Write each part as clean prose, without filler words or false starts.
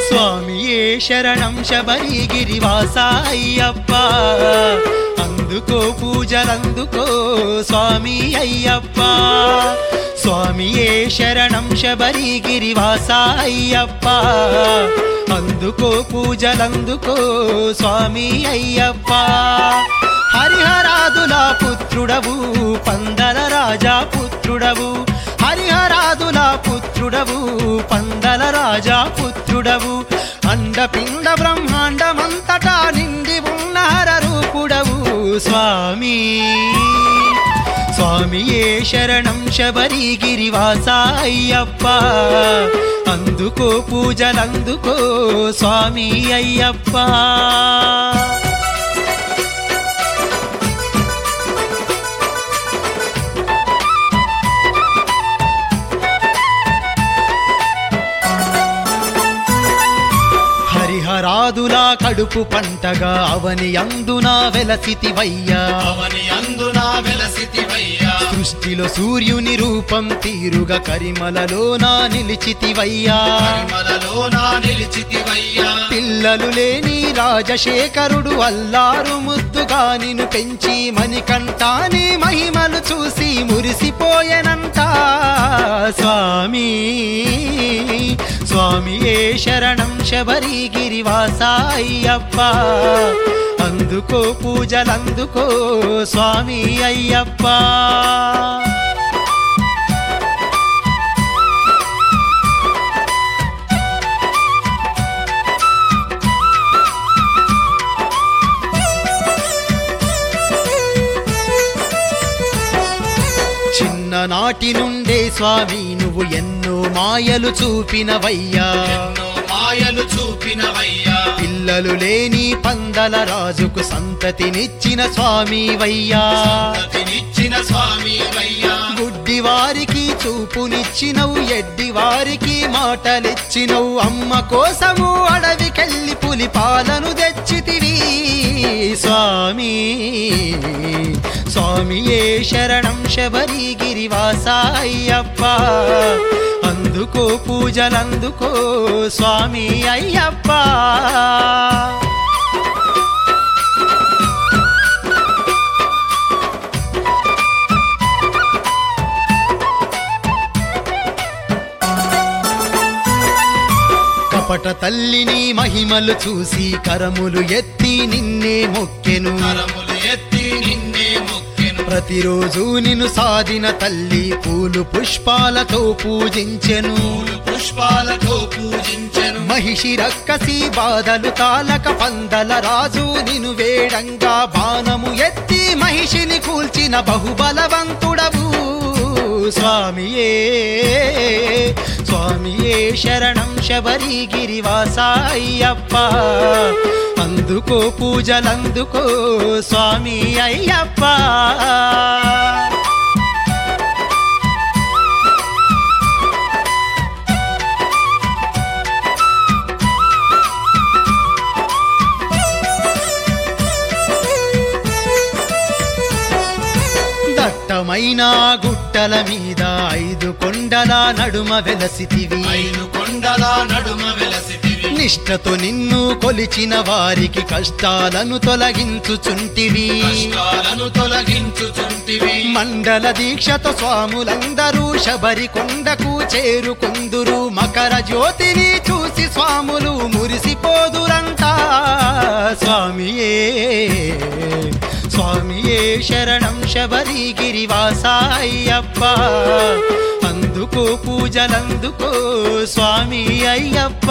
స్వామియే శరణం శబరిగిరివాస అయ్యప్ప అందుకో పూజలందుకో స్వామి అయ్యప్ప స్వామియే శరణం శబరిగిరివాస అయ్యప్ప అందుకో పూజలందుకో స్వామి అయ్యప్ప హరిహరాదుల పుత్రుడవు పందల రాజా పుత్రుడవు హరిహరాదుల పుత్రుడవు పందల రాజా పుత్రుడవు అండపిండ బ్రహ్మాండమంతటా నిండి ఉన్న హరరూపుడవు స్వామి స్వామియే శరణం శబరిగిరివాస అయ్యప్ప అందుకో పూజలందుకో స్వామి అయ్యప్ప హరిహరాదులా కడుపు పంటగా అవని అందునా వెలసితివయ్యా సృష్టిలో సూర్యుని రూపం తీరుగా కరిమలలోనా నిలిచితివయ్యా పిల్లలు లేని రాజశేఖరుడు అల్లారు ముద్దుగా నిన్ను పెంచి మణికంఠాని మహిమలు చూసి మురిసిపోయెనంట స్వామి స్వామియే శరణం శబరిగిరివాస అయ్యప్ప అందుకో పూజలందుకో స్వామి అయ్యప్ప చిన్ననాటి నుండే స్వామి నువ్వు ఎన్నో మాయలు చూపినవయ్యా పిల్లలు లేని పందల రాజుకు సంతతినిచ్చిన స్వామి వయ్యా గుడ్డి వారికి చూపునిచ్చినవు ఎడ్డి వారికి మాటలిచ్చినవు అమ్మ కోసము అడవికెళ్ళి పులి పాలను తెచ్చితివి స్వామి స్వామియే శరణం శబరిగిరివాస అయ్యప్ప అందుకో పూజలందుకో స్వామి అయ్యప్ప కపట తల్లిని మహిమలు చూసి కరములు ఎత్తి నిన్నే మొక్కెను ప్రతిరోజు నిన్ను సాధిన తల్లి పూలు పుష్పాలతో పూజించెను మహిషి రక్కసి బాధలు తాలక పందల రాజు నిన్ను వేడంగా బాణము ఎత్తి మహిషిని కూల్చిన బహుబలవంతుడవు స్వామియే స్వామియే శరణం శబరిగిరివాస అయ్యప్ప అందుకో పూజలందుకో స్వామి అయ్యప్ప దట్టమైన గుట్టల మీద 5 కొండల నడుమ వెలసితివి నిష్ఠతో నిన్ను కొలిచిన వారికి కష్టాలను తొలగించుచుంటివి మండల దీక్షతో స్వాములందరూ శబరి కొండకు చేరుకుందురు మకర జ్యోతిని చూసి స్వాములు మురిసిపోదురంట స్వామియే స్వామియే శరణం శబరిగిరివాస అయ్యప్ప అందుకో పూజలందుకో స్వామి అయ్యప్ప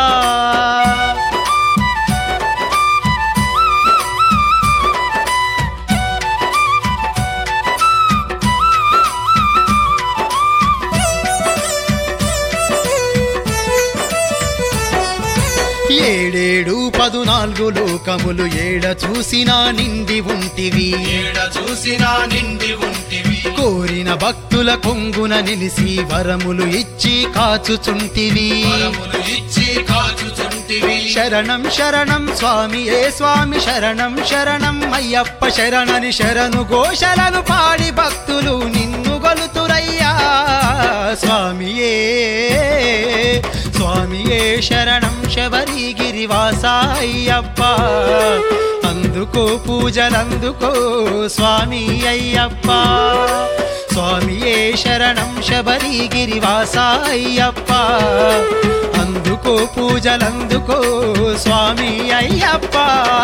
ఏడేడు 14 లోకములు ఏడ చూసినా నిండి ఉంటివి కోరిన భక్తుల కొంగున నిలిసి వరములు ఇచ్చి కాచుచుంటివి శరణం శరణం స్వామియే స్వామి శరణం శరణం అయ్యప్ప శరణని శరణు ఘోషలను పాడి భక్తులు నిన్ను గొలుతురయ్యా స్వామియే స్వామియే శరణం శబరిగిరివాస అయ్యప్ప అందుకో పూజలందుకో స్వామి అయ్యప్ప స్వామియే శరణం శబరిగిరివాస అయ్యప్ప అందుకో పూజలందుకో స్వామి అయ్యప్ప